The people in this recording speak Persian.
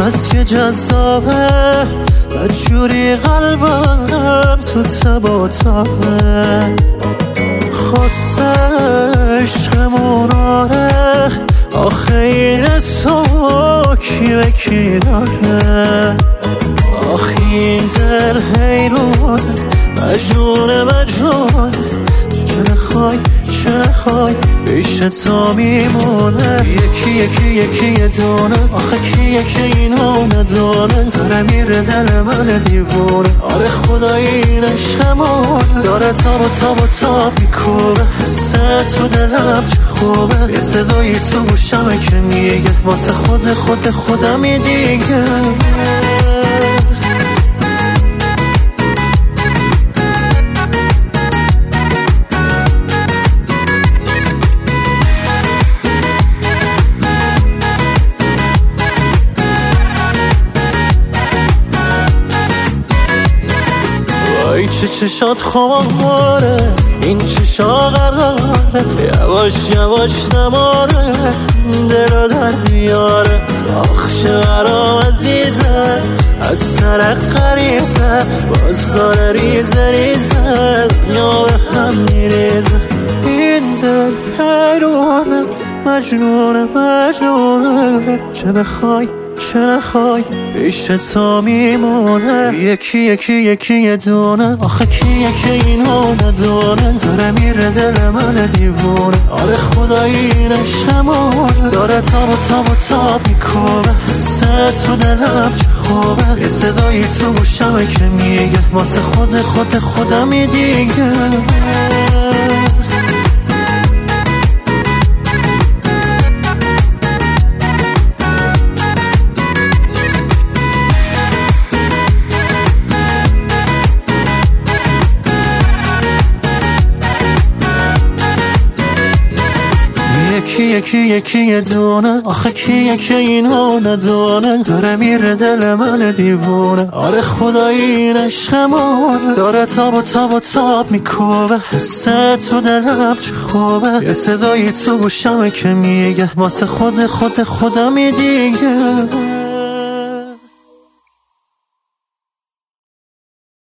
بس که جذابه، بدجوری قلبم تو تب و تابه. خواست عشقمون آره، آخه این تو کی به کی داره؟ آخه این دل حیرون مجنون، چه نخوای پیش تو میمونه. یکی یه دونه، آخه کیه که اینو ندونه؟ داره میره دل من دیوونه. آره خدای این عشقمون داره تاب میکوبه. حسه تو دلم چه خوبه، یه صدایی تو گوشمه که میگه واسه خودم دیگه. چه چشات خماره، این چشا قراره، یواش نماره، دلو در بیاره. آخ چه برام عزیزه، از سر غریزه، باز داره ریزه دنیا به هم میریزه. این دل حیرونه مجنونه، چه بخوای چه نخوای پیش تو میمونه. یکی یه دونه، آخه کیه که اینو ندونه؟ داره میره دل من دیوونه. آره خدای این عشقمون داره تاب میکوبه. حسه تو دلم چه خوبه، یه صدایی تو گوشمه که میگه واسه خودم دیگه. یکی یه دونه، آخه کیه که اینو ندونه؟ داره میره دل من دیوونه. آره خدای این عشقمون داره تاب میکوبه. حسه تو دلم چه خوبه، یه صدایی تو گوشمه که میگه واسه خودم دیگه.